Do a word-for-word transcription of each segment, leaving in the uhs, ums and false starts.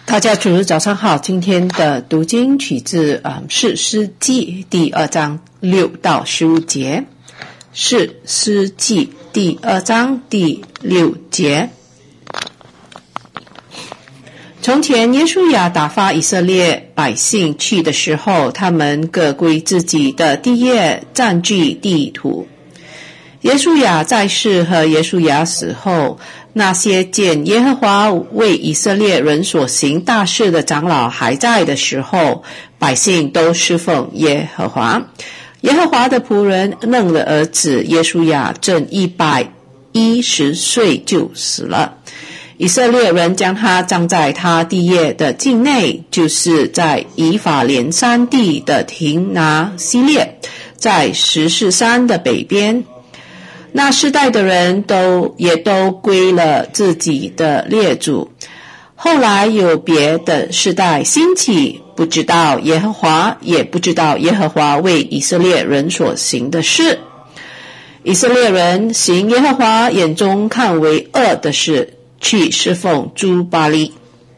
大家主日早上好，今天的读经取自嗯士师记第二章六到十五节。士师记第二章第六节。从前耶稣亚打发以色列百姓去的时候，他们各归自己的地业，占据地土。耶稣亚在世和耶稣亚死后，那些见耶和华为以色列人所行大事的长老还在的时候，百姓都侍奉耶和华。耶和华的仆人嫩的儿子耶稣亚正一百一十岁就死了。以色列人将他葬在他地业的境内，就是在以法莲山地的亭拿西列，在十四山的北边。那世代的人都也都归了自己的列祖。后来有别的世代兴起，不知道耶和华，也不知道耶和华为以色列人所行的事。以色列人行耶和华眼中看为恶的事，去侍奉诸巴力，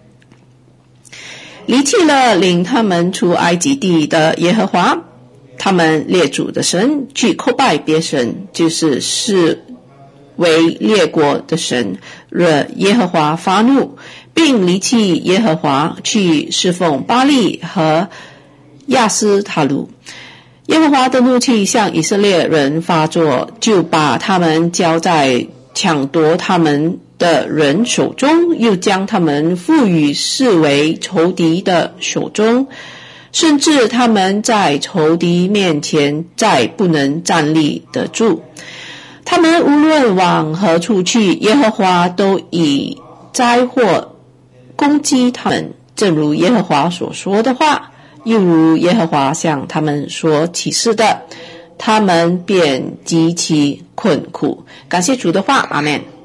离弃了领他们出埃及地的耶和华他们列祖的神，去叩拜别神，就是视为列国的神，惹耶和华发怒，并离弃耶和华，去侍奉巴力和亚斯塔鲁。耶和华的怒气向以色列人发作，就把他们交在抢夺他们的人手中，又将他们赋予视为仇敌的手中，甚至他们在仇敌面前再不能站立得住。他们无论往何处去，耶和华都以灾祸攻击他们，正如耶和华所说的话，又如耶和华向他们所启示的，他们便极其困苦。感谢主的话，阿们。